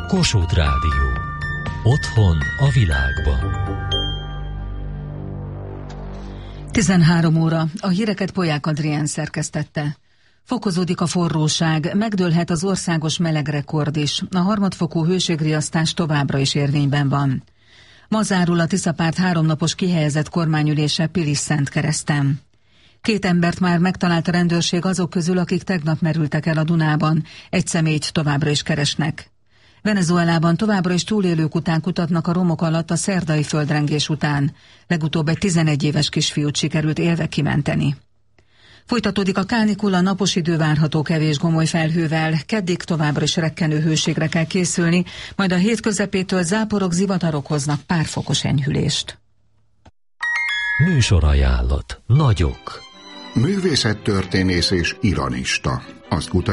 Kossuth Rádió. Otthon a világban. 13 óra. A híreket Polyák Adrián szerkesztette. Fokozódik a forróság, megdőlhet az országos melegrekord is. A harmadfokú hőségriasztás továbbra is érvényben van. Ma zárul a Tiszapárt 3 napos kihelyezett kormányülése Pilis-Szentkereszten. 2 embert már megtalált a rendőrség azok közül, akik tegnap merültek el a Dunában. Egy személyt továbbra is keresnek. Venezuelában továbbra is túlélők után kutatnak a romok alatt a szerdai földrengés után. Legutóbb egy 11 éves kisfiút sikerült élve kimenteni. Folytatódik a kánikula, napos idő várható kevés gomoly felhővel, keddig továbbra is rekkenő hőségre kell készülni, majd a hét közepétől záporok, zivatarok hoznak pár fokos enyhülést. Műsorajánlat. Nagyok. Művészettörténész és ironista. Azt kutatja,